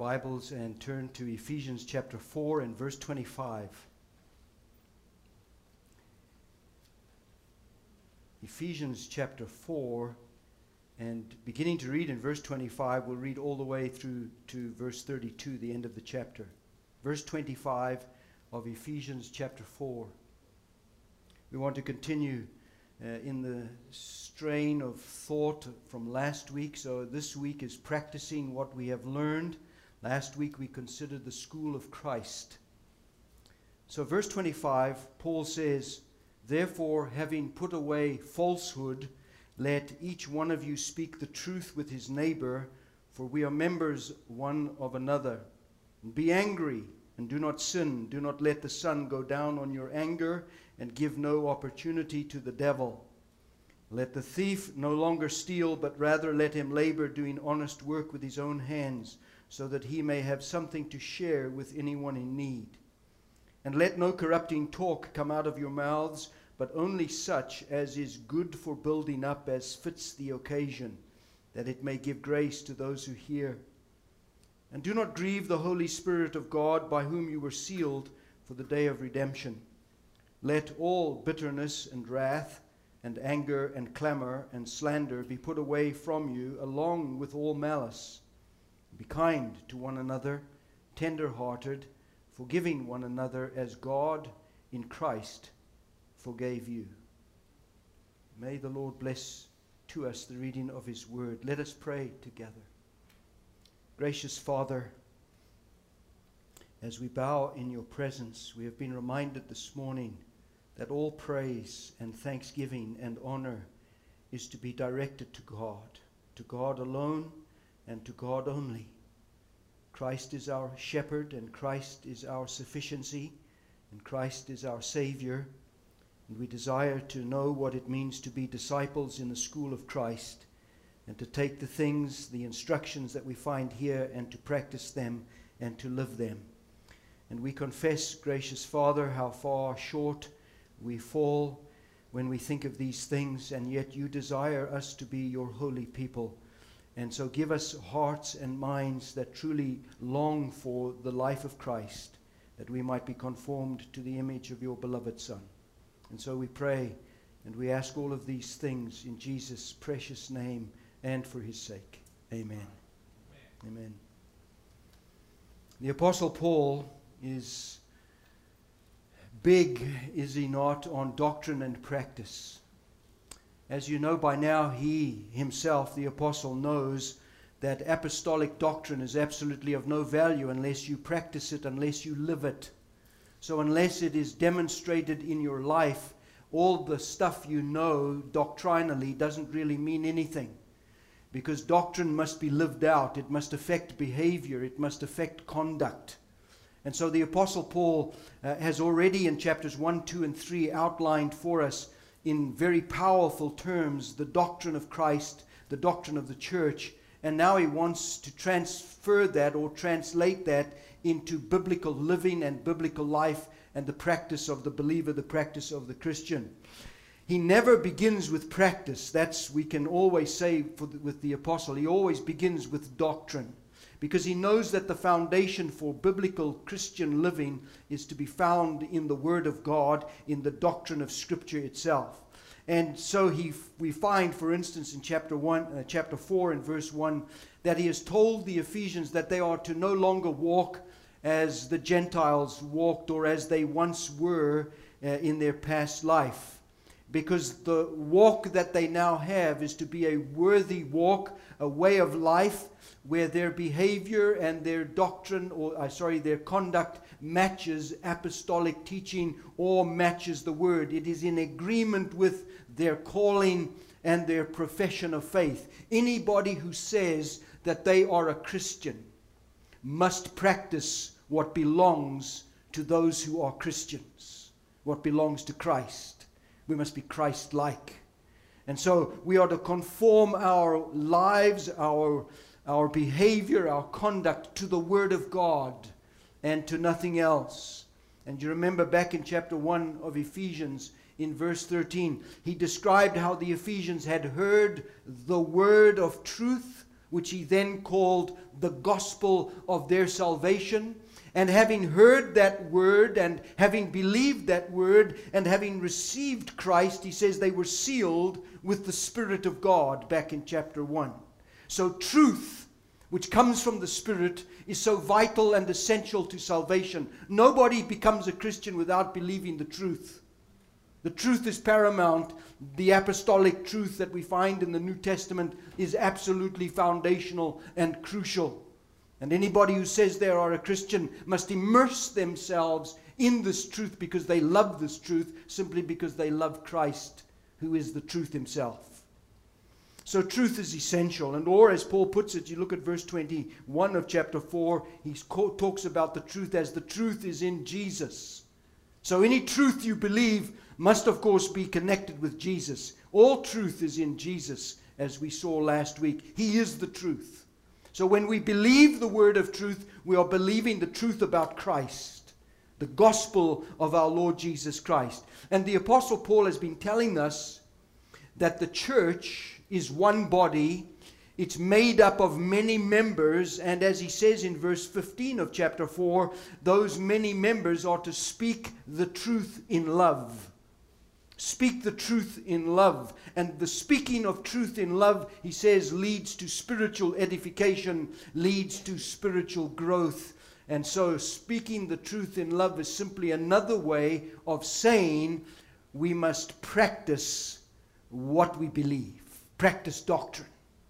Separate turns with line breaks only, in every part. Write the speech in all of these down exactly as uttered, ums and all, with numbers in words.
Bibles and turn to Ephesians chapter four and verse twenty-five. Ephesians chapter four, and beginning to read in verse twenty-five, we'll read all the way through to verse thirty-two, the end of the chapter. Verse twenty-five of Ephesians chapter four. We want to continue uh, in the strain of thought from last week. So this week is practicing what we have learned. Last week we considered the school of Christ. So verse twenty-five, Paul says, "Therefore, having put away falsehood, let each one of you speak the truth with his neighbor, for we are members one of another. Be angry and do not sin. Do not let the sun go down on your anger, and give no opportunity to the devil. Let the thief no longer steal, but rather let him labor, doing honest work with his own hands, so that he may have something to share with anyone in need. And let no corrupting talk come out of your mouths, but only such as is good for building up, as fits the occasion, that it may give grace to those who hear. And do not grieve the Holy Spirit of God, by whom you were sealed for the day of redemption. Let all bitterness and wrath and anger and clamor and slander be put away from you, along with all malice. Be kind to one another, tender-hearted, forgiving one another, as God in Christ forgave you." May the Lord bless to us the reading of his word. Let us pray together. Gracious Father, as we bow in your presence, we have been reminded this morning that all praise and thanksgiving and honor is to be directed to God, to God alone and to God only. Christ is our shepherd, and Christ is our sufficiency, and Christ is our Savior. And we desire to know what it means to be disciples in the school of Christ, and to take the things, the instructions that we find here, and to practice them and to live them. And we confess, gracious Father, how far short we fall when we think of these things, and yet you desire us to be your holy people. And so give us hearts and minds that truly long for the life of Christ, that we might be conformed to the image of your beloved Son. And so we pray, and we ask all of these things in Jesus' precious name and for his sake. Amen. Amen. Amen. The Apostle Paul is big, is he not, on doctrine and practice. As you know by now, he himself, the apostle, knows that apostolic doctrine is absolutely of no value unless you practice it, unless you live it. So unless it is demonstrated in your life, all the stuff you know doctrinally doesn't really mean anything. Because doctrine must be lived out. It must affect behavior. It must affect conduct. And so the Apostle Paul uh, has already in chapters one, two, and three outlined for us in very powerful terms the doctrine of Christ, the doctrine of the church, and now he wants to transfer that or translate that into biblical living and biblical life and the practice of the believer, the practice of the Christian. He never begins with practice. That's, we can always say for the, with the apostle, he always begins with doctrine. Because he knows that the foundation for biblical Christian living is to be found in the Word of God, in the doctrine of Scripture itself. And so he, we find, for instance, in chapter one, uh, chapter four, and verse one, that he has told the Ephesians that they are to no longer walk as the Gentiles walked, or as they once were uh, in their past life. Because the walk that they now have is to be a worthy walk, a way of life, where their behavior and their doctrine, or uh, sorry, their conduct matches apostolic teaching or matches the Word. It is in agreement with their calling and their profession of faith. Anybody who says that they are a Christian must practice what belongs to those who are Christians, what belongs to Christ. We must be Christ-like. And so we are to conform our lives, our our behavior, our conduct to the Word of God and to nothing else. And you remember back in chapter one of Ephesians, in verse thirteen, he described how the Ephesians had heard the word of truth, which he then called the gospel of their salvation. And having heard that word and having believed that word and having received Christ, he says they were sealed with the Spirit of God back in chapter one. So truth, which comes from the Spirit, is so vital and essential to salvation. Nobody becomes a Christian without believing the truth. The truth is paramount. The apostolic truth that we find in the New Testament is absolutely foundational and crucial. And anybody who says they are a Christian must immerse themselves in this truth because they love this truth, simply because they love Christ, who is the truth himself. So truth is essential. And or, as Paul puts it, you look at verse twenty-one of chapter four, he talks about the truth as the truth is in Jesus. So any truth you believe must, of course, be connected with Jesus. All truth is in Jesus, as we saw last week. He is the truth. So when we believe the word of truth, we are believing the truth about Christ, the gospel of our Lord Jesus Christ. And the Apostle Paul has been telling us that the church is one body. It's made up of many members. And as he says in verse fifteen of chapter four, those many members are to speak the truth in love. Speak the truth in love. And the speaking of truth in love, he says, leads to spiritual edification, leads to spiritual growth. And so speaking the truth in love is simply another way of saying we must practice what we believe. Practice doctrine.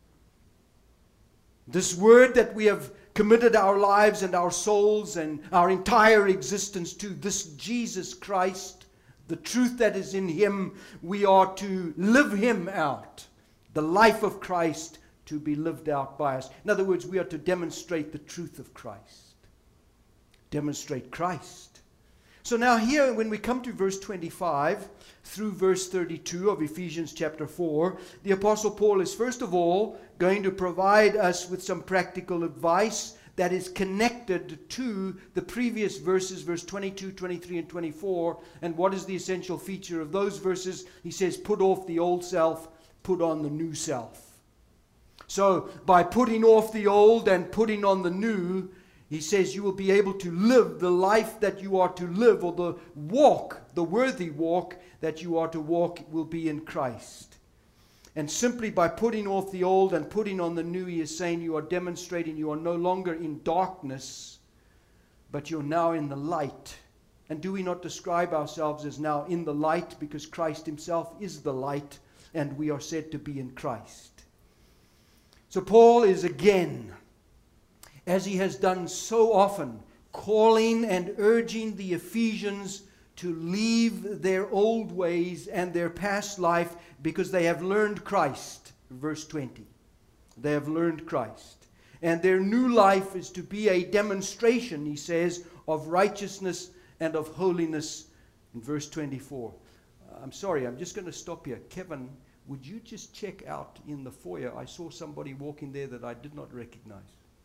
This word that we have committed our lives and our souls and our entire existence to, this Jesus Christ, the truth that is in him, we are to live him out. The life of Christ to be lived out by us. In other words, we are to demonstrate the truth of Christ. Demonstrate Christ. So now here, when we come to verse twenty-five through verse thirty-two of Ephesians chapter four, the Apostle Paul is first of all going to provide us with some practical advice that is connected to the previous verses, verse twenty-two, twenty-three, and twenty-four. And what is the essential feature of those verses? He says, put off the old self, put on the new self. So by putting off the old and putting on the new, he says you will be able to live the life that you are to live, or the walk, the worthy walk that you are to walk will be in Christ. And simply by putting off the old and putting on the new, he is saying you are demonstrating you are no longer in darkness, but you're now in the light. And do we not describe ourselves as now in the light, because Christ himself is the light, and we are said to be in Christ. So Paul is again, as he has done so often, calling and urging the Ephesians to leave their old ways and their past life, because they have learned Christ. Verse twenty. They have learned Christ. And their new life is to be a demonstration, he says, of righteousness and of holiness. In verse twenty-four. Uh, I'm sorry, I'm just going to stop here. Kevin, would you just check out in the foyer? I saw somebody walking there that I did not recognize.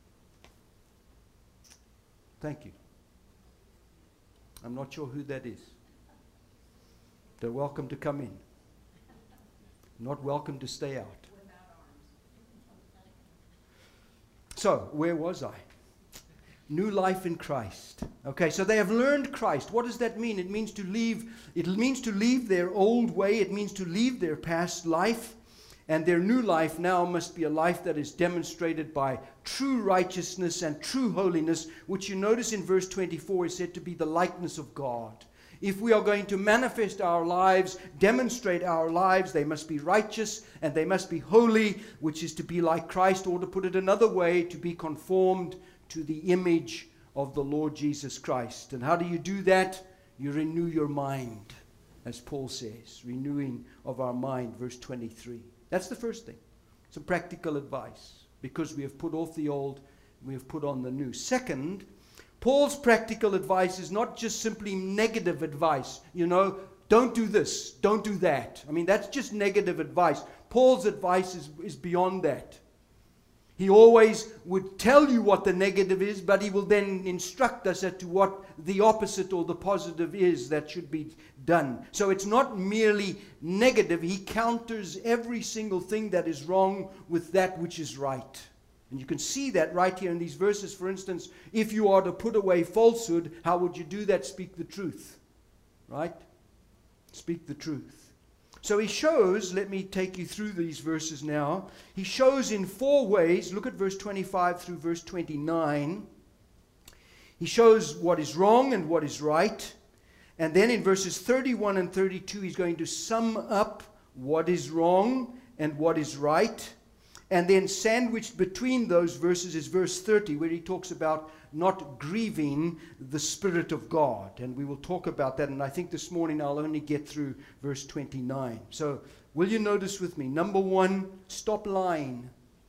Thank you. I'm not sure who that is. They're welcome to come in. Not welcome to stay out. So, where was I? New life in Christ. Okay, so they have learned Christ. What does that mean? It means to leave, it means to leave their old way. It means to leave their past life. And their new life now must be a life that is demonstrated by true righteousness and true holiness, which you notice in verse twenty-four is said to be the likeness of God. If we are going to manifest our lives, demonstrate our lives, they must be righteous and they must be holy, which is to be like Christ, or to put it another way, to be conformed to the image of the Lord Jesus Christ. And how do you do that? You renew your mind, as Paul says, renewing of our mind, verse twenty-three. That's the first thing. Some practical advice, because we have put off the old, we have put on the new. Second, Paul's practical advice is not just simply negative advice. You know, don't do this, don't do that. I mean, that's just negative advice. Paul's advice is, is beyond that. He always would tell you what the negative is, but he will then instruct us as to what the opposite or the positive is that should be done. So it's not merely negative. He counters every single thing that is wrong with that which is right. And you can see that right here in these verses. For instance, if you are to put away falsehood, how would you do that? Speak the truth. Right? Speak the truth. So he shows, let me take you through these verses now. He shows in four ways. Look at verse twenty-five through verse twenty-nine. He shows what is wrong and what is right. And then in verses thirty-one and thirty-two, he's going to sum up what is wrong and what is right. And then sandwiched between those verses is verse thirty, where he talks about not grieving the Spirit of God. And we will talk about that. And I think this morning I'll only get through verse twenty-nine. So will you notice with me? Number one, stop lying.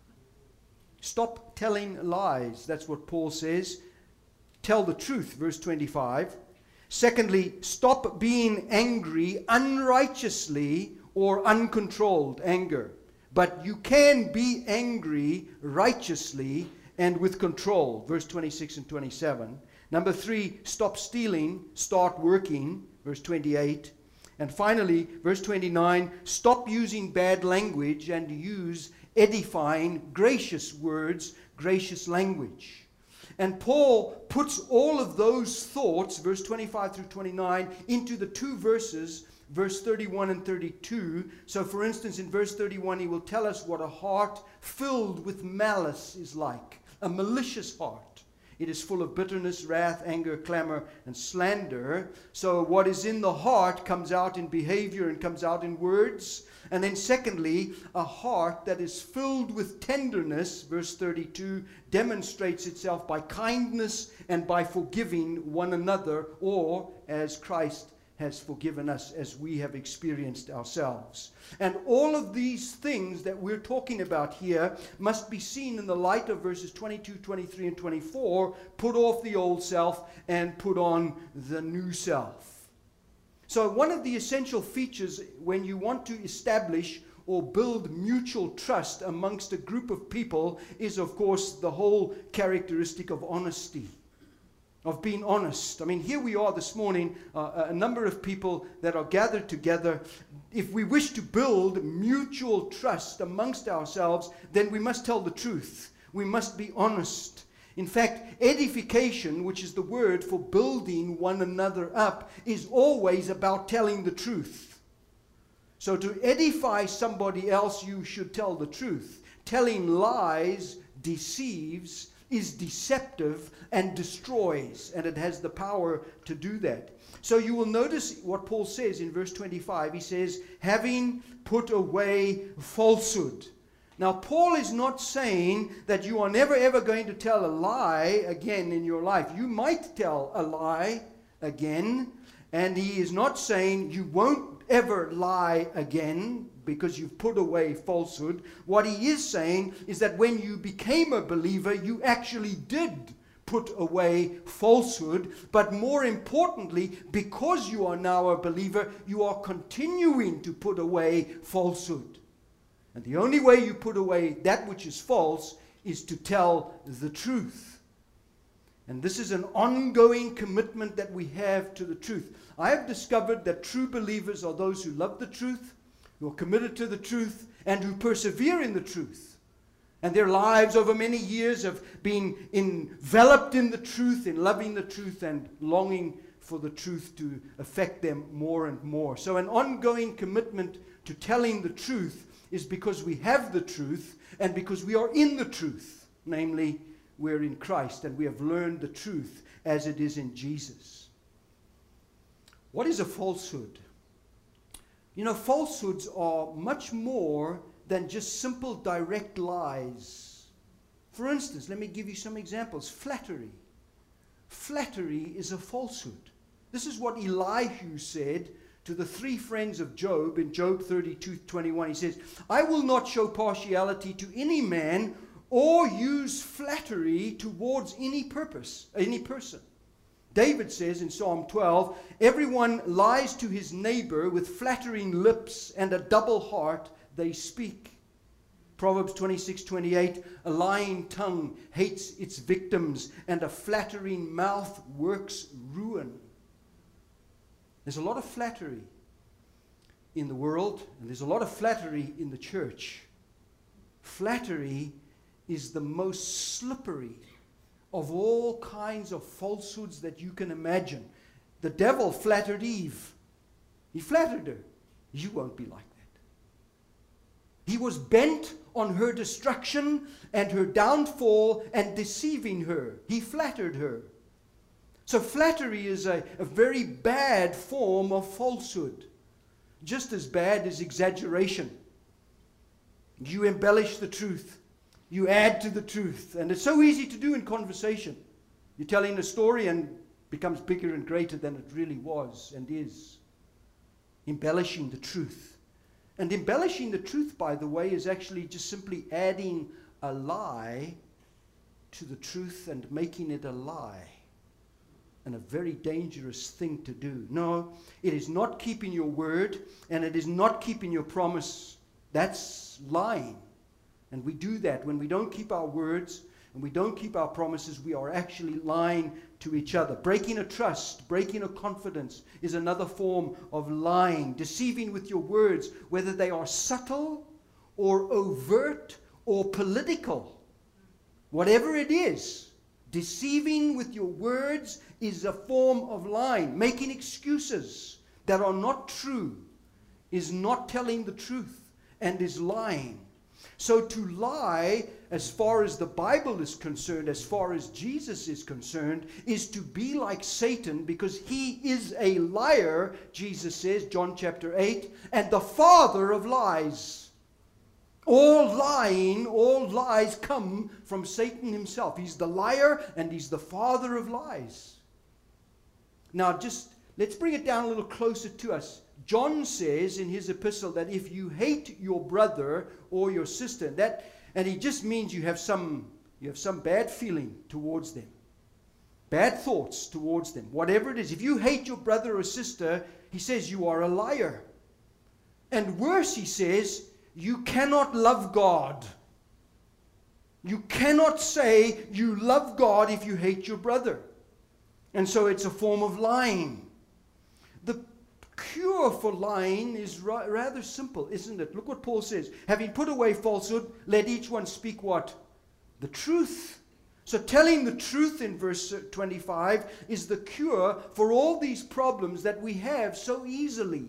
Stop telling lies. That's what Paul says. Tell the truth, verse twenty-five. Secondly, stop being angry unrighteously or uncontrolled anger. But you can be angry righteously and with control. Verse twenty-six and twenty-seven. Number three, stop stealing, start working. Verse twenty-eight. And finally, verse twenty-nine, stop using bad language and use edifying, gracious words, gracious language. And Paul puts all of those thoughts, verse twenty-five through twenty-nine, into the two verses, verse thirty-one and thirty-two. So for instance, in verse thirty-one, he will tell us what a heart filled with malice is like. A malicious heart. It is full of bitterness, wrath, anger, clamor, and slander. So what is in the heart comes out in behavior and comes out in words. And then secondly, a heart that is filled with tenderness, verse thirty-two, demonstrates itself by kindness and by forgiving one another, or as Christ has forgiven us, as we have experienced ourselves. And all of these things that we're talking about here must be seen in the light of verses twenty-two, twenty-three, and twenty-four. Put off the old self and put on the new self. So one of the essential features when you want to establish or build mutual trust amongst a group of people is, of course, the whole characteristic of honesty. Of being honest. I mean, here we are this morning, uh, a number of people that are gathered together. If we wish to build mutual trust amongst ourselves, then we must tell the truth. We must be honest. In fact, edification, which is the word for building one another up, is always about telling the truth. So to edify somebody else, you should tell the truth. Telling lies deceives, is deceptive and destroys, and it has the power to do that. So you will notice what Paul says in verse twenty-five. He says, having put away falsehood. Now, Paul is not saying that you are never ever going to tell a lie again in your life. You might tell a lie again, and he is not saying you won't ever lie again because you've put away falsehood. What he is saying is that when you became a believer, you actually did put away falsehood. But more importantly, because you are now a believer, you are continuing to put away falsehood. And the only way you put away that which is false is to tell the truth. And this is an ongoing commitment that we have to the truth. I have discovered that true believers are those who love the truth, who are committed to the truth, and who persevere in the truth. And their lives over many years have been enveloped in the truth, in loving the truth, and longing for the truth to affect them more and more. So an ongoing commitment to telling the truth is because we have the truth, and because we are in the truth. Namely, we're in Christ, and we have learned the truth as it is in Jesus. What is a falsehood? You know, falsehoods are much more than just simple direct lies. For instance, let me give you some examples. Flattery. Flattery is a falsehood. This is what Elihu said to the three friends of Job in Job thirty-two twenty-one. He says, I will not show partiality to any man or use flattery towards any purpose, any person. David says in Psalm twelve, everyone lies to his neighbor with flattering lips, and a double heart they speak. Proverbs twenty-six twenty-eight, a lying tongue hates its victims, and a flattering mouth works ruin. There's a lot of flattery in the world, and there's a lot of flattery in the church. Flattery is the most slippery of all kinds of falsehoods that you can imagine. The devil flattered Eve. He flattered her. You won't be like that. He was bent on her destruction and her downfall and deceiving her. He flattered her. So flattery is a, a very bad form of falsehood. Just as bad as exaggeration. You embellish the truth. You add to the truth. And it's so easy to do in conversation. You're telling a story and it becomes bigger and greater than it really was and is. Embellishing the truth. And embellishing the truth, by the way, is actually just simply adding a lie to the truth and making it a lie. And a very dangerous thing to do. No, it is not keeping your word, and it is not keeping your promise. That's lying. And we do that. When we don't keep our words and we don't keep our promises, we are actually lying to each other. Breaking a trust, breaking a confidence is another form of lying. Deceiving with your words, whether they are subtle or overt or political. Whatever it is, deceiving with your words is a form of lying. Making excuses that are not true is not telling the truth and is lying. So to lie, as far as the Bible is concerned, as far as Jesus is concerned, is to be like Satan, because he is a liar, Jesus says, John chapter eight, and the father of lies. All lying, all lies come from Satan himself. He's the liar and he's the father of lies. Now just, let's bring it down a little closer to us. John says in his epistle that if you hate your brother or your sister, that, and he just means you have some, you have some bad feeling towards them. Bad thoughts towards them. Whatever it is. If you hate your brother or sister, he says you are a liar. And worse, he says, you cannot love God. You cannot say you love God if you hate your brother. And so it's a form of lying. The cure for lying is ra- rather simple, isn't it? Look what Paul says. Having put away falsehood, let each one speak what? The truth. So telling the truth in verse twenty-five is the cure for all these problems that we have so easily.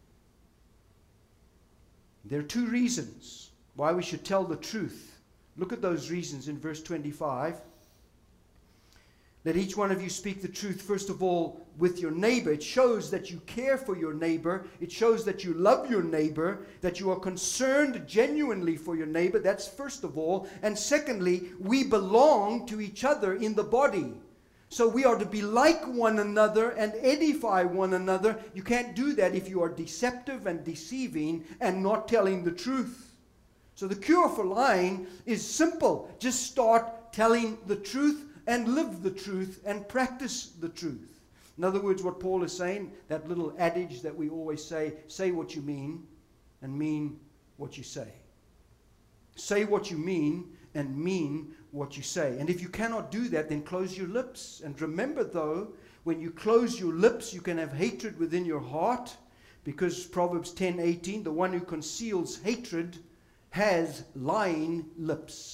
There are two reasons why we should tell the truth. Look at those reasons in verse twenty-five. Let each one of you speak the truth, first of all, with your neighbor. It shows that you care for your neighbor. It shows that you love your neighbor, that you are concerned genuinely for your neighbor. That's first of all. And secondly, we belong to each other in the body. So we are to be like one another and edify one another. You can't do that if you are deceptive and deceiving and not telling the truth. So the cure for lying is simple. Just start telling the truth and live the truth and practice the truth. In other words, what Paul is saying, that little adage that we always say, say what you mean and mean what you say. Say what you mean and mean what you say. And if you cannot do that, then close your lips. And remember though, when you close your lips, you can have hatred within your heart, because Proverbs ten eighteen, the one who conceals hatred has lying lips.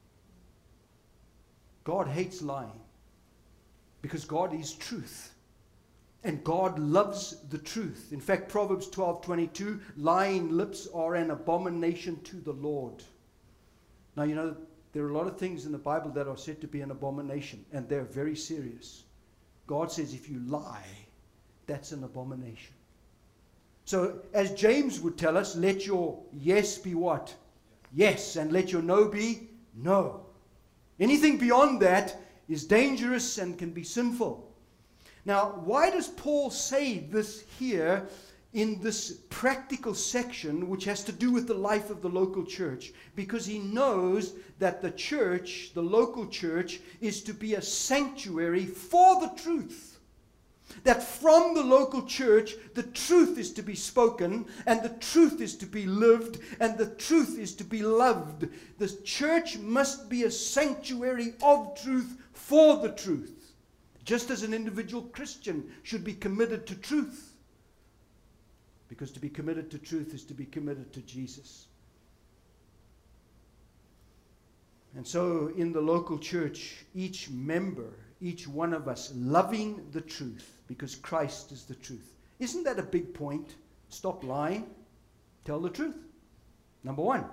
God hates lying because God is truth. And God loves the truth. In fact, Proverbs twelve twenty-two, lying lips are an abomination to the Lord. Now, you know, there are a lot of things in the Bible that are said to be an abomination, and they're very serious. God says if you lie, that's an abomination. So, as James would tell us, let your yes be what? Yes, and let your no be no. Anything beyond that is dangerous and can be sinful. Now, why does Paul say this here in this practical section, which has to do with the life of the local church? Because he knows that the church, the local church, is to be a sanctuary for the truth. That from the local church, the truth is to be spoken, and the truth is to be lived, and the truth is to be loved. The church must be a sanctuary of truth for the truth. Just as an individual Christian should be committed to truth. Because to be committed to truth is to be committed to Jesus. And so in the local church, each member, each one of us loving the truth because Christ is the truth. Isn't that a big point? Stop lying. Tell the truth. Number one.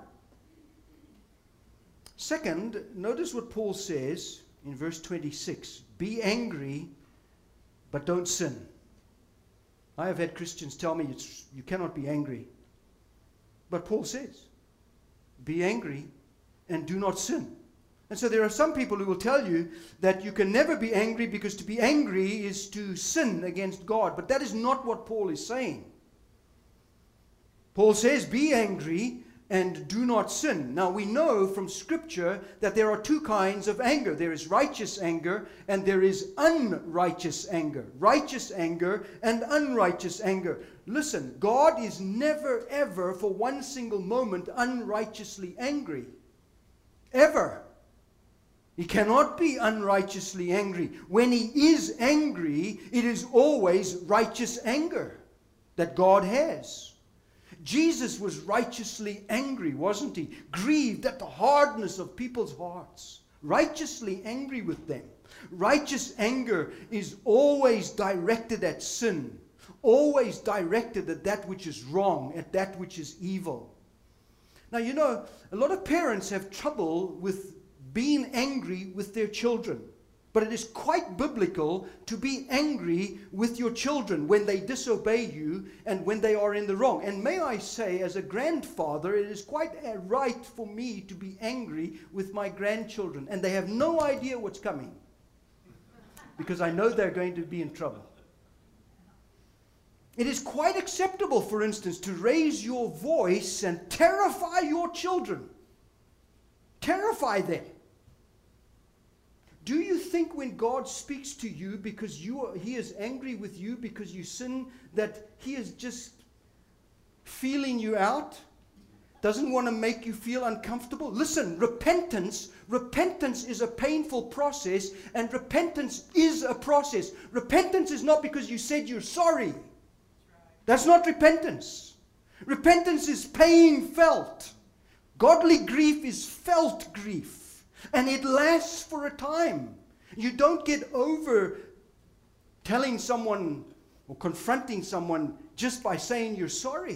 Second, notice what Paul says in verse twenty-six. Be angry, but don't sin. I have had Christians tell me it's, you cannot be angry. But Paul says, be angry and do not sin. And so there are some people who will tell you that you can never be angry because to be angry is to sin against God. But that is not what Paul is saying. Paul says, be angry and do not sin. Now we know from Scripture that there are two kinds of anger. There is righteous anger and there is unrighteous anger. Righteous anger and unrighteous anger. Listen, God is never ever for one single moment unrighteously angry. Ever. He cannot be unrighteously angry. When he is angry, it is always righteous anger that God has. Jesus was righteously angry, wasn't he? Grieved at the hardness of people's hearts. Righteously angry with them. Righteous anger is always directed at sin. Always directed at that which is wrong, at that which is evil. Now, you know, a lot of parents have trouble with being angry with their children. But it is quite biblical to be angry with your children when they disobey you and when they are in the wrong. And may I say, as a grandfather, it is quite right for me to be angry with my grandchildren. And they have no idea what's coming. Because I know they're going to be in trouble. It is quite acceptable, for instance, to raise your voice and terrify your children. Terrify them. Do you think when God speaks to you because you are, he is angry with you because you sin, that he is just feeling you out? Doesn't want to make you feel uncomfortable? Listen, repentance, repentance is a painful process, and repentance is a process. Repentance is not because you said you're sorry. That's not repentance. Repentance is pain felt. Godly grief is felt grief. And it lasts for a time. You don't get over telling someone or confronting someone just by saying you're sorry.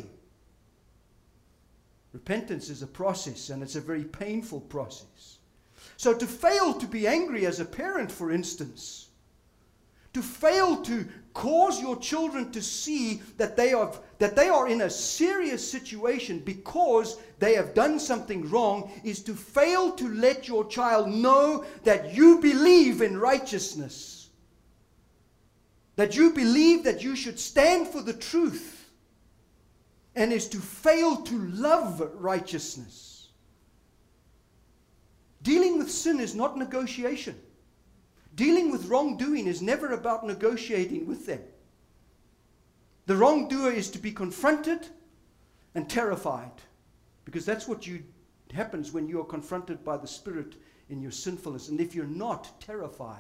Repentance is a process, and it's a very painful process. So to fail to be angry as a parent, for instance, to fail to cause your children to see that they are, that they are in a serious situation because they have done something wrong, is to fail to let your child know that you believe in righteousness. That you believe that you should stand for the truth. And is to fail to love righteousness. Dealing with sin is not negotiation. Dealing with wrongdoing is never about negotiating with them. The wrongdoer is to be confronted and terrified. Because that's what you, happens when you are confronted by the Spirit in your sinfulness. And if you're not terrified,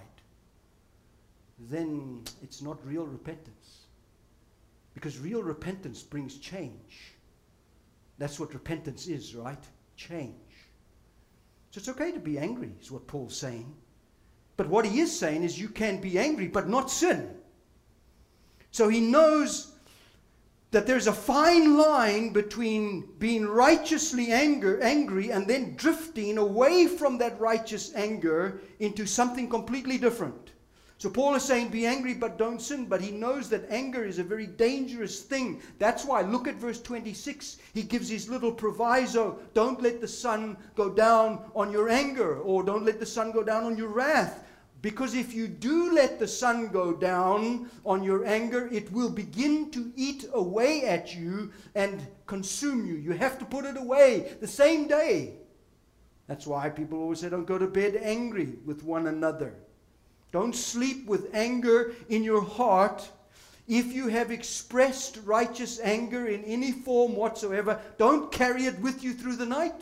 then it's not real repentance. Because real repentance brings change. That's what repentance is, right? Change. So it's okay to be angry, is what Paul's saying. But what he is saying is you can be angry, but not sin. So he knows that there's a fine line between being righteously anger, angry and then drifting away from that righteous anger into something completely different. So Paul is saying be angry but don't sin, but he knows that anger is a very dangerous thing. That's why, look at verse twenty-six. He gives his little proviso. Don't let the sun go down on your anger, or don't let the sun go down on your wrath. Because if you do let the sun go down on your anger, it will begin to eat away at you and consume you. You have to put it away the same day. That's why people always say don't go to bed angry with one another. Don't sleep with anger in your heart. If you have expressed righteous anger in any form whatsoever, don't carry it with you through the night.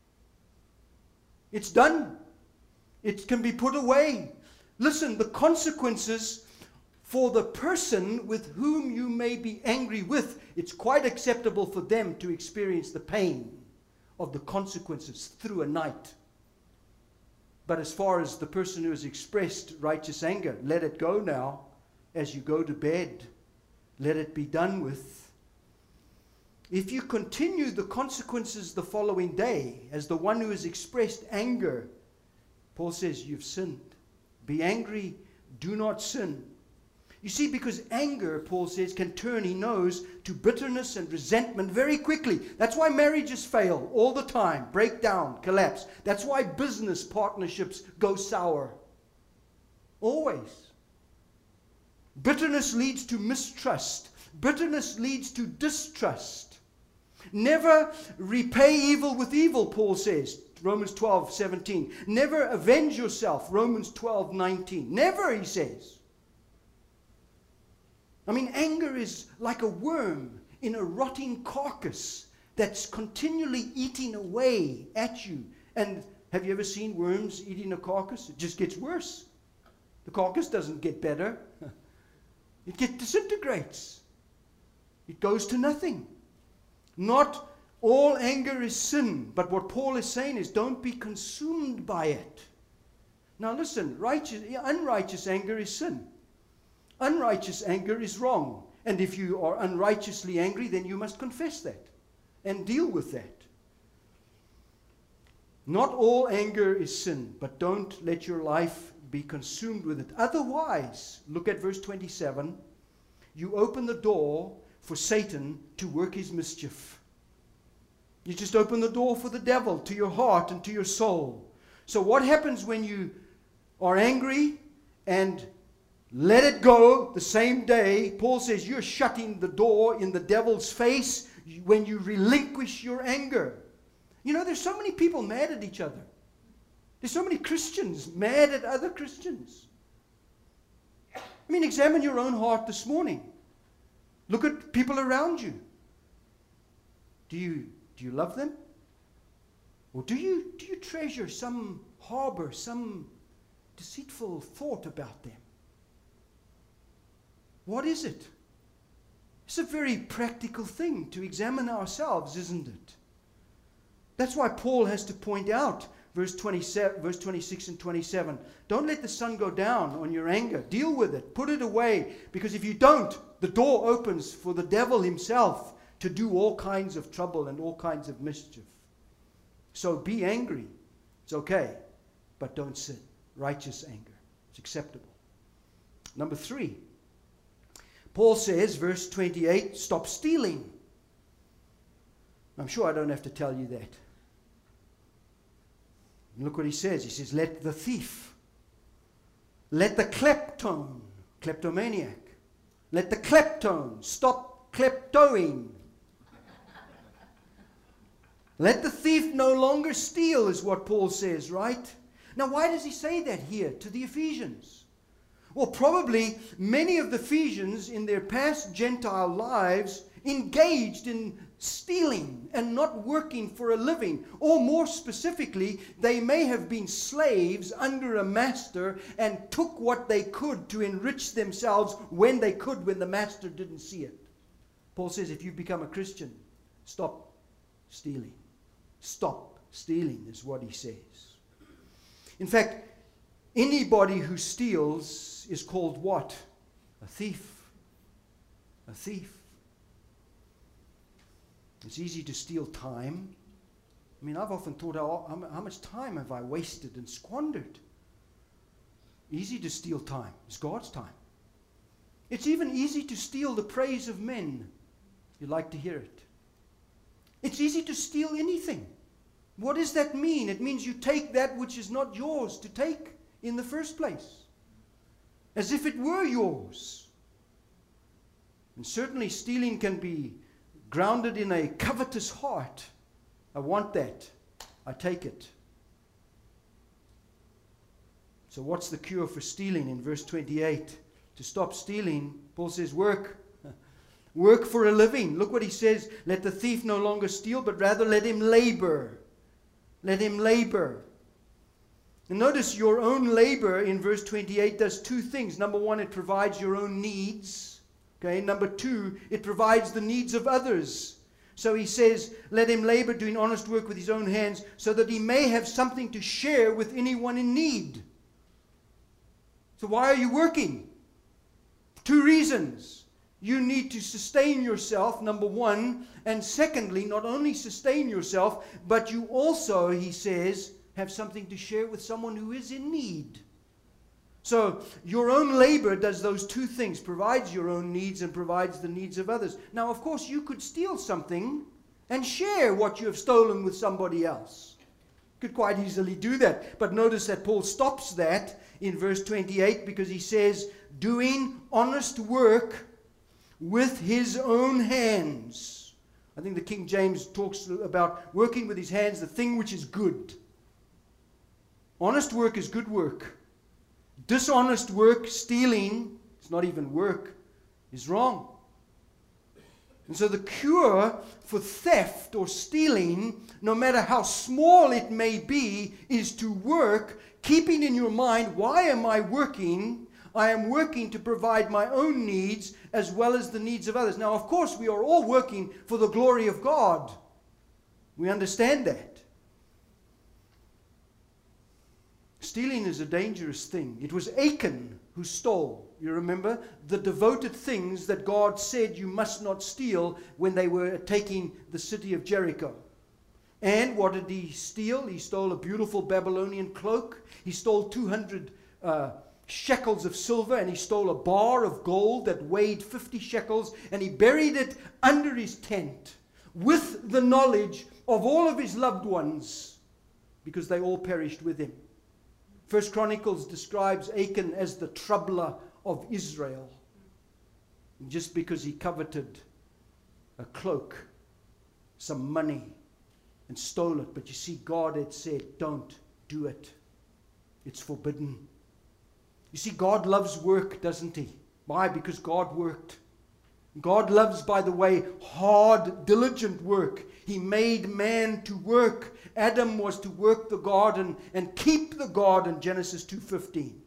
It's done. It can be put away. Listen, the consequences for the person with whom you may be angry with, it's quite acceptable for them to experience the pain of the consequences through a night. But as far as the person who has expressed righteous anger, let it go now as you go to bed. Let it be done with. If you continue the consequences the following day as the one who has expressed anger, Paul says you've sinned. Be angry, do not sin. You see, because anger, Paul says, can turn, he knows, to bitterness and resentment very quickly. That's why marriages fail all the time, break down, collapse. That's why business partnerships go sour. Always. Bitterness leads to mistrust. Bitterness leads to distrust. Never repay evil with evil, Paul says, Romans twelve seventeen. Never avenge yourself, Romans twelve nineteen. Never, he says. I mean, anger is like a worm in a rotting carcass that's continually eating away at you. And have you ever seen worms eating a carcass? It just gets worse. The carcass doesn't get better. It gets disintegrates. It goes to nothing. Not all anger is sin, but what Paul is saying is don't be consumed by it. Now listen, righteous, unrighteous anger is sin. Unrighteous anger is wrong. And if you are unrighteously angry, then you must confess that and deal with that. Not all anger is sin, but don't let your life be consumed with it. Otherwise, look at verse twenty-seven, you open the door for Satan to work his mischief. You just open the door for the devil to your heart and to your soul. So what happens when you are angry and let it go the same day? Paul says you're shutting the door in the devil's face when you relinquish your anger. You know, there's so many people mad at each other. There's so many Christians mad at other Christians. I mean, examine your own heart this morning. Look at people around you. Do you, do you love them? Or do you, do you treasure some harbor, some deceitful thought about them? What is it? It's a very practical thing to examine ourselves, isn't it? That's why Paul has to point out verse twenty-seven, verse twenty-six and twenty-seven. Don't let the sun go down on your anger. Deal with it. Put it away. Because if you don't, the door opens for the devil himself to do all kinds of trouble and all kinds of mischief. So be angry. It's okay. But don't sin. Righteous anger. It's acceptable. Number three. Paul says, verse twenty-eight, stop stealing. I'm sure I don't have to tell you that. And look what he says. He says, let the thief, let the kleptone, kleptomaniac, let the kleptone stop kleptoing. Let the thief no longer steal, is what Paul says, right? Now, why does he say that here to the Ephesians? Well, probably many of the Ephesians in their past Gentile lives engaged in stealing and not working for a living. Or more specifically, they may have been slaves under a master and took what they could to enrich themselves when they could, when the master didn't see it. Paul says if you become a Christian, stop stealing. Stop stealing is what he says. In fact, anybody who steals is called what? A thief. A thief. It's easy to steal time. I mean, I've often thought, how, how much time have I wasted and squandered? Easy to steal time. It's God's time. It's even easy to steal the praise of men. You like to hear it. It's easy to steal anything. What does that mean? It means you take that which is not yours to take in the first place, as if it were yours. And certainly stealing can be grounded in a covetous heart. I want that. I take it. So what's the cure for stealing in verse twenty-eight? To stop stealing, Paul says, work. Work for a living. Look what he says. Let the thief no longer steal, but rather let him labor. Let him labor. And notice your own labor in verse twenty-eight does two things. Number one, it provides your own needs. Okay. Number two, it provides the needs of others. So he says, let him labor doing honest work with his own hands, so that he may have something to share with anyone in need. So why are you working? Two reasons. You need to sustain yourself, number one. And secondly, not only sustain yourself, but you also, he says, have something to share with someone who is in need. So your own labor does those two things, provides your own needs and provides the needs of others. Now, of course, you could steal something and share what you have stolen with somebody else. Could quite easily do that. But notice that Paul stops that in verse twenty-eight, because he says, doing honest work with his own hands. I think the King James talks about working with his hands, the thing which is good. Honest work is good work. Dishonest work, stealing, it's not even work, is wrong. And so the cure for theft or stealing, no matter how small it may be, is to work, keeping in your mind, why am I working? I am working to provide my own needs as well as the needs of others. Now, of course, we are all working for the glory of God. We understand that. Stealing is a dangerous thing. It was Achan who stole, you remember, the devoted things that God said you must not steal when they were taking the city of Jericho. And what did he steal? He stole a beautiful Babylonian cloak. He stole two hundred uh, shekels of silver, and he stole a bar of gold that weighed fifty shekels, and he buried it under his tent with the knowledge of all of his loved ones, because they all perished with him. First Chronicles describes Achan as the troubler of Israel, just because he coveted a cloak, some money, and stole it. But you see, God had said, don't do it. It's forbidden. You see, God loves work, doesn't he? Why? Because God worked. God loves, by the way, hard, diligent work. He made man to work. Adam was to work the garden and keep the garden, Genesis two fifteen.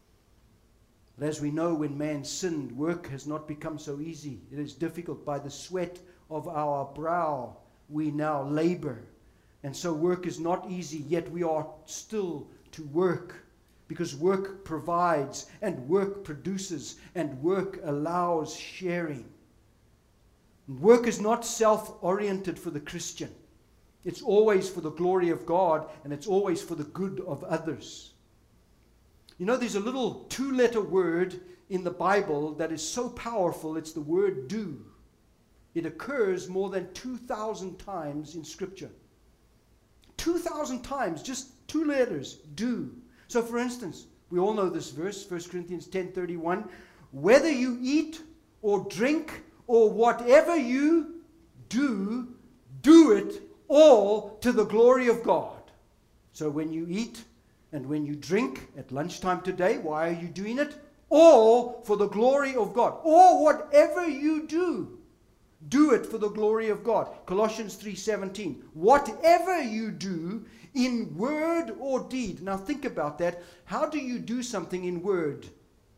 But as we know, when man sinned, work has not become so easy. It is difficult. By the sweat of our brow we now labor. And so work is not easy, yet we are still to work. Because work provides, and work produces, and work allows sharing. Work is not self-oriented for the Christian. It's always for the glory of God, and it's always for the good of others. You know, there's a little two-letter word in the Bible that is so powerful. It's the word do. It occurs more than two thousand times in Scripture. two thousand times, just two letters, do. So, for instance, we all know this verse, First Corinthians ten thirty-one. Whether you eat or drink or whatever you do, do it all to the glory of God. So when you eat and when you drink at lunchtime today, why are you doing it? All for the glory of God. Or whatever you do, do it for the glory of God. Colossians three seventeen. Whatever you do in word or deed. Now think about that. How do you do something in word?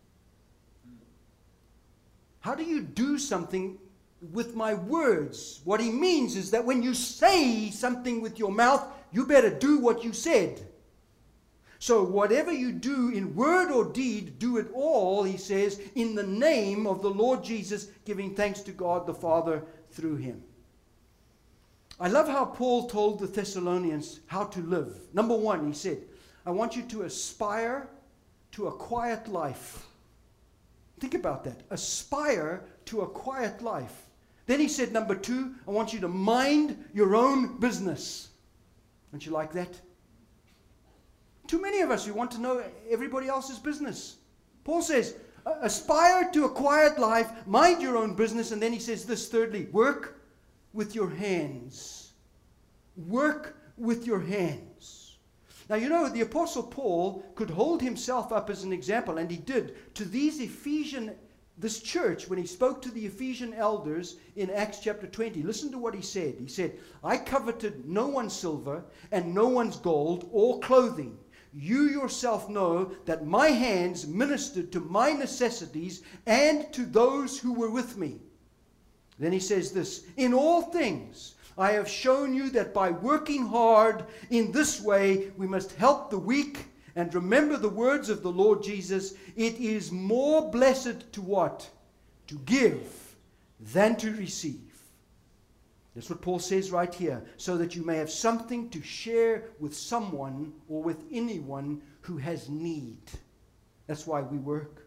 How do you do something with my words? What he means is that when you say something with your mouth, you better do what you said. So whatever you do in word or deed, do it all, he says, in the name of the Lord Jesus, giving thanks to God the Father through him. I love how Paul told the Thessalonians how to live. Number one, he said, I want you to aspire to a quiet life. Think about that. Aspire to a quiet life. Then he said, number two, I want you to mind your own business. Don't you like that? Too many of us who want to know everybody else's business. Paul says, aspire to a quiet life, mind your own business, and then he says this, thirdly, work with your hands. Work with your hands. Now, you know, the Apostle Paul could hold himself up as an example, and he did, to these Ephesian, this church, when he spoke to the Ephesian elders in Acts chapter twenty. Listen to what he said. He said, I coveted no one's silver and no one's gold or clothing. You yourself know that my hands ministered to my necessities and to those who were with me. Then he says this, in all things I have shown you that by working hard in this way we must help the weak, and remember the words of the Lord Jesus, it is more blessed to what? To give than to receive. That's what Paul says right here, so that you may have something to share with someone or with anyone who has need. That's why we work.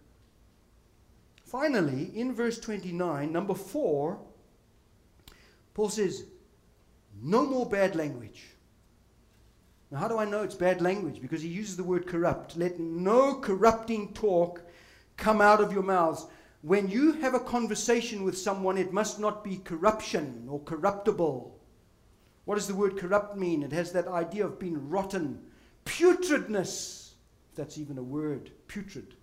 Finally, in verse twenty-nine, number four, Paul says, no more bad language. Now, how do I know it's bad language? Because he uses the word corrupt. Let no corrupting talk come out of your mouths. When you have a conversation with someone, it must not be corruption or corruptible. What does the word corrupt mean? It has that idea of being rotten. Putridness, if that's even a word, putrid.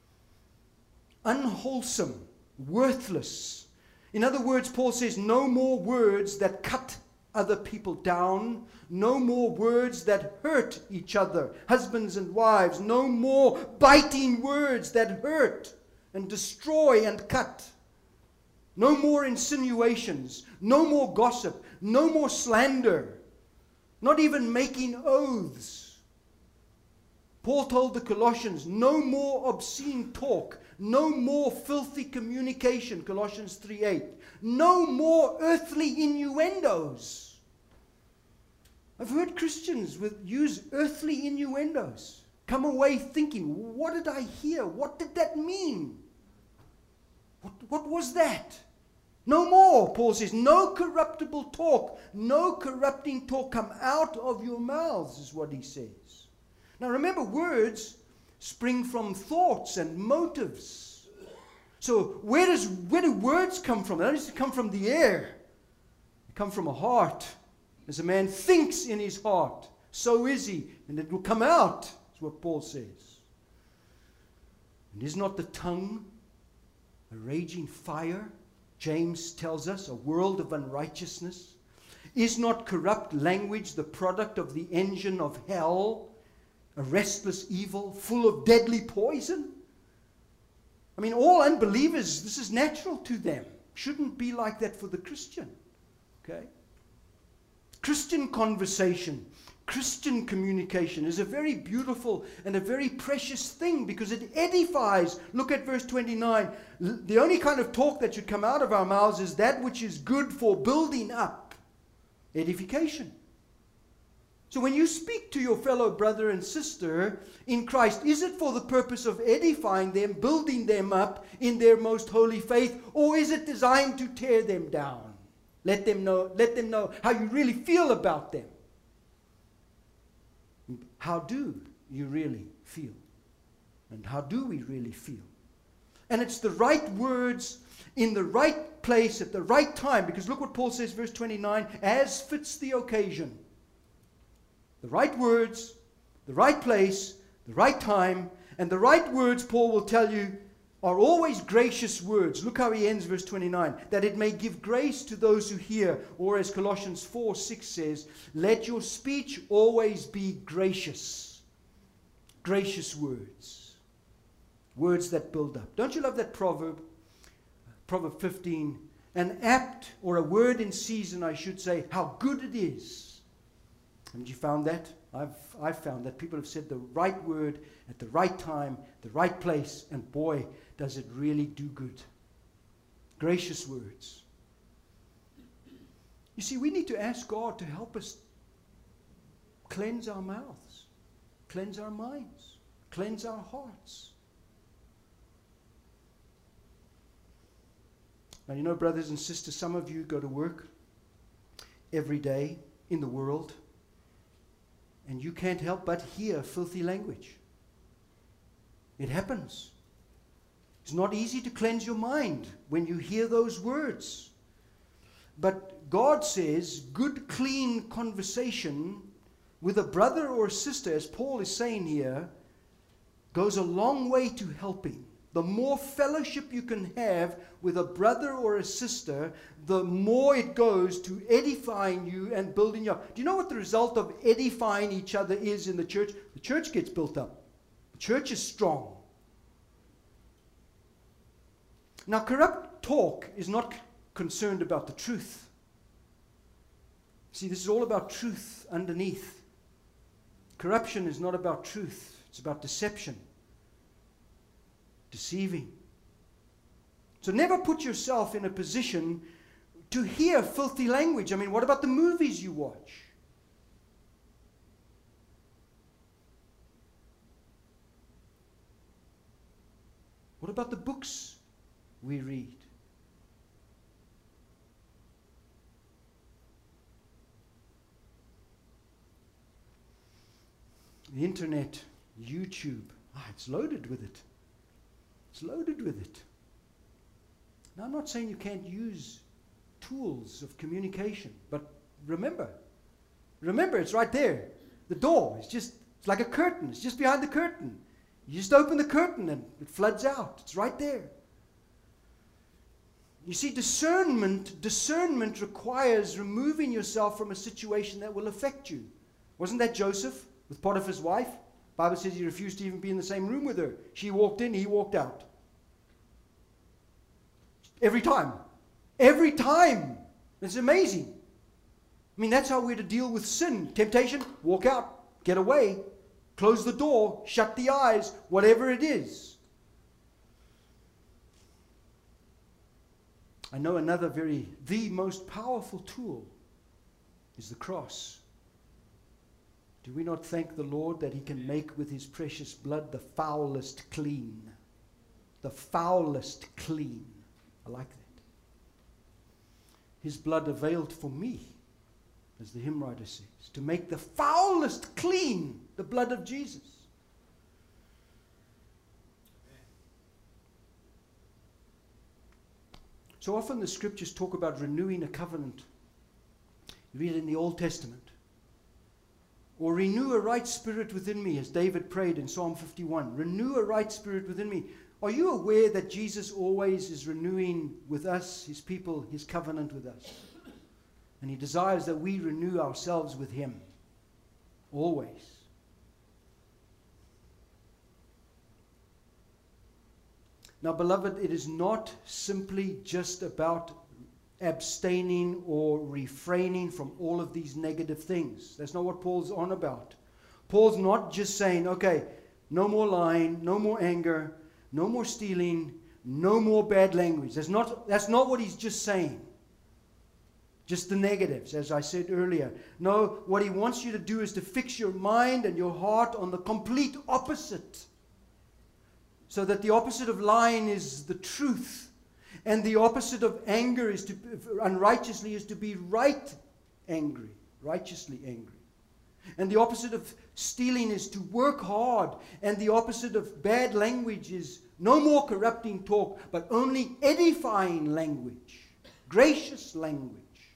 Unwholesome, worthless. In other words, Paul says, no more words that cut other people down, no more words that hurt each other, husbands and wives, no more biting words that hurt and destroy and cut. No more insinuations, no more gossip, no more slander, not even making oaths. Paul told the Colossians, no more obscene talk, no more filthy communication, Colossians three eight. No more earthly innuendos. I've heard Christians with, use earthly innuendos. Come away thinking, what did I hear? What did that mean? What, what was that? No more, Paul says, no corruptible talk, no corrupting talk come out of your mouths, is what he says. Now remember, words spring from thoughts and motives. So where does where do words come from? They don't just come from the air. They come from a heart. As a man thinks in his heart, so is he, and it will come out, is what Paul says. And is not the tongue a raging fire? James tells us, a world of unrighteousness. Is not corrupt language the product of the engine of hell? A restless evil, full of deadly poison? I mean, all unbelievers, this is natural to them. Shouldn't be like that for the Christian. Okay? Christian conversation, Christian communication is a very beautiful and a very precious thing because it edifies. Look at verse twenty-nine. The only kind of talk that should come out of our mouths is that which is good for building up, edification. So when you speak to your fellow brother and sister in Christ, is it for the purpose of edifying them, building them up in their most holy faith, or is it designed to tear them down? Let them know, let them know how you really feel about them. How do you really feel? And how do we really feel? And it's the right words in the right place at the right time, because look what Paul says, verse twenty-nine, as fits the occasion. The right words, the right place, the right time, and the right words, Paul will tell you, are always gracious words. Look how he ends verse twenty-nine. That it may give grace to those who hear. Or as Colossians four six says, let your speech always be gracious. Gracious words. Words that build up. Don't you love that proverb? Proverb fifteen. An apt, or a word in season, I should say, how good it is. Haven't you found that? I've, I've found that people have said the right word at the right time, the right place, and boy, does it really do good. Gracious words. You see, we need to ask God to help us cleanse our mouths, cleanse our minds, cleanse our hearts. Now, you know, brothers and sisters, some of you go to work every day in the world, and you can't help but hear filthy language. It happens. It's not easy to cleanse your mind when you hear those words. But God says good, clean conversation with a brother or a sister, as Paul is saying here, goes a long way to helping. The more fellowship you can have with a brother or a sister, the more it goes to edifying you and building you up. Do you know what the result of edifying each other is in the church? The church gets built up. The church is strong. Now, corrupt talk is not concerned about the truth. See, this is all about truth underneath. Corruption is not about truth. It's about deception. Deceiving. So never put yourself in a position to hear filthy language. I mean, what about the movies you watch? What about the books we read? The internet, YouTube, ah, it's loaded with it. It's loaded with it. Now, I'm not saying you can't use tools of communication, but remember, remember, it's right there. The door is just, it's like a curtain. It's just behind the curtain. You just open the curtain and it floods out. It's right there. You see, discernment, discernment requires removing yourself from a situation that will affect you. Wasn't that Joseph with Potiphar's wife? The Bible says he refused to even be in the same room with her. She walked in, he walked out. Every time. Every time. It's amazing. I mean, that's how we're to deal with sin. Temptation, walk out, get away, close the door, shut the eyes, whatever it is. I know another very, the most powerful tool is the cross. Do we not thank the Lord that he can make with his precious blood the foulest clean? The foulest clean. I like that. His blood availed for me, as the hymn writer says, to make the foulest clean, the blood of Jesus. So often the scriptures talk about renewing a covenant. You read it in the Old Testament. Or renew a right spirit within me, as David prayed in Psalm fifty-one. Renew a right spirit within me. Are you aware that Jesus always is renewing with us, his people, his covenant with us? And he desires that we renew ourselves with him. Always. Now, beloved, it is not simply just about abstaining or refraining from all of these negative things. That's not what Paul's on about. Paul's not just saying, okay, no more lying, no more anger, no more stealing, no more bad language. That's not, that's not what he's just saying. Just the negatives, as I said earlier. No, what he wants you to do is to fix your mind and your heart on the complete opposite. So that the opposite of lying is the truth. And the opposite of anger is to, unrighteously, is to be right angry, righteously angry. And the opposite of stealing is to work hard. And the opposite of bad language is no more corrupting talk, but only edifying language, gracious language.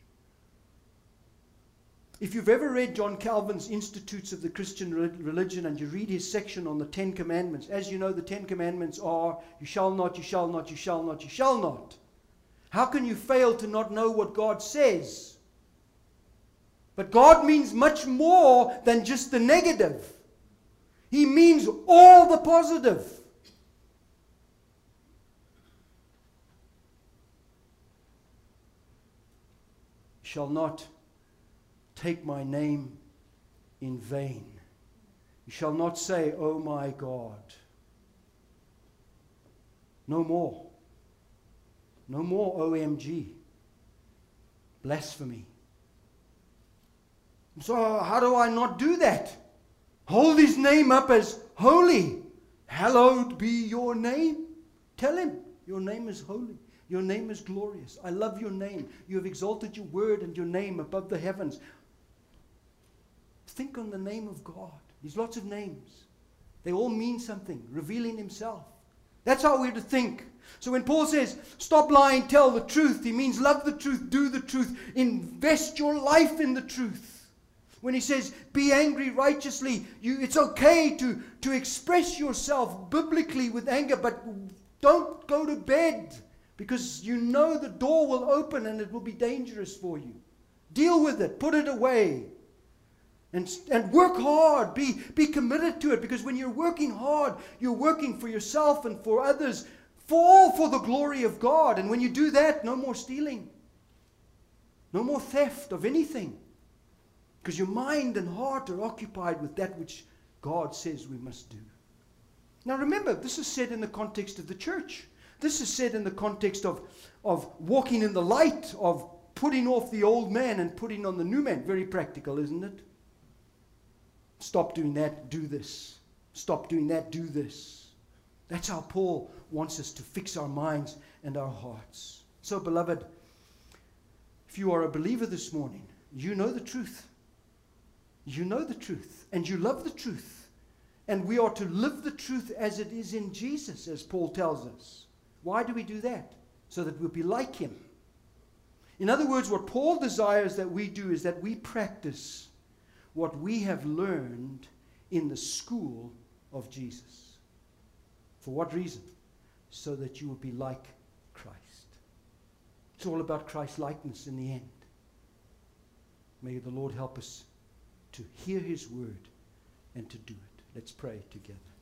If you've ever read John Calvin's Institutes of the Christian Religion and you read his section on the Ten Commandments, as you know, the Ten Commandments are, you shall not, you shall not, you shall not, you shall not. How can you fail to not know what God says? But God means much more than just the negative. He means all the positive. You shall not take my name in vain. You shall not say, oh my God. No more. No more O M G. Blasphemy. So how do I not do that? Hold his name up as holy. Hallowed be your name. Tell him, your name is holy. Your name is glorious. I love your name. You have exalted your word and your name above the heavens. Think on the name of God. There's lots of names. They all mean something, revealing himself. That's how we're to think. So when Paul says, stop lying, tell the truth, he means love the truth, do the truth, invest your life in the truth. When he says, be angry righteously, you, it's okay to, to express yourself biblically with anger, but don't go to bed because you know the door will open and it will be dangerous for you. Deal with it. Put it away. And, and work hard. Be, be committed to it. Because when you're working hard, you're working for yourself and for others. For all, for for the glory of God. And when you do that, no more stealing. No more theft of anything. Because your mind and heart are occupied with that which God says we must do. Now remember, this is said in the context of the church. This is said in the context of, of walking in the light, of putting off the old man and putting on the new man. Very practical, isn't it? Stop doing that, do this. Stop doing that, do this. That's how Paul wants us to fix our minds and our hearts. So, beloved, if you are a believer this morning, you know the truth. You know the truth, and you love the truth. And we are to live the truth as it is in Jesus, as Paul tells us. Why do we do that? So that we'll be like him. In other words, what Paul desires that we do is that we practice what we have learned in the school of Jesus. For what reason? So that you will be like Christ. It's all about Christ-likeness in the end. May the Lord help us to hear his word and to do it. Let's pray together.